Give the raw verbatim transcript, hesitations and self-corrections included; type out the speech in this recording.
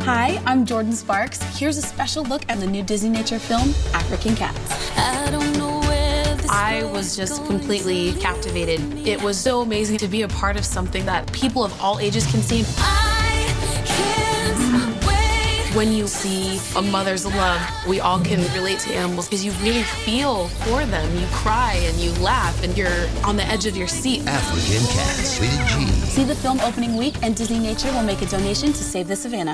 Hi, I'm Jordan Sparks. Here's a special look at the new Disney Nature film, African Cats. I don't know where this I was just completely captivated. It was so amazing to be a part of something that people of all ages can see. I can't wait. When you see a mother's love, we all can relate to animals because you really feel for them. You cry and you laugh and you're on the edge of your seat. African Cats, rated G. See the film opening week and Disney Nature will make a donation to Save the Savannah.